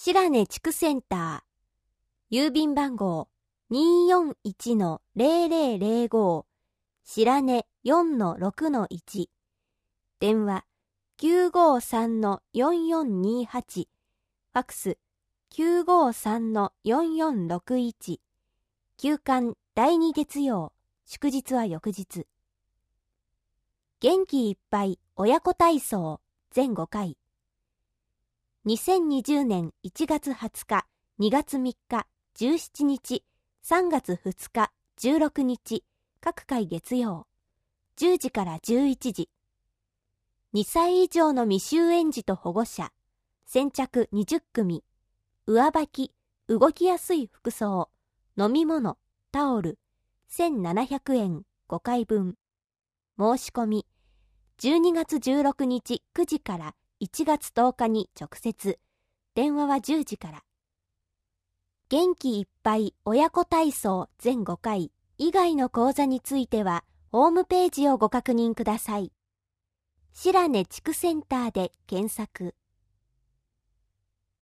白根地区センター、郵便番号 241-0005、白根 4-6-1、電話 953-4428、ファクス 953-4461、休館第2月曜、祝日は翌日。元気いっぱい親子体操全5回。2020年1月20日、2月3日、17日、3月2日、16日、各回月曜、10時から11時。2歳以上の未就園児と保護者、先着20組、上履き、動きやすい服装、飲み物、タオル、1700円5回分。申し込み、12月16日9時から1月10日に直接、電話は10時から。元気いっぱい親子体操全5回以外の講座については、ホームページをご確認ください。白根地区センターで検索。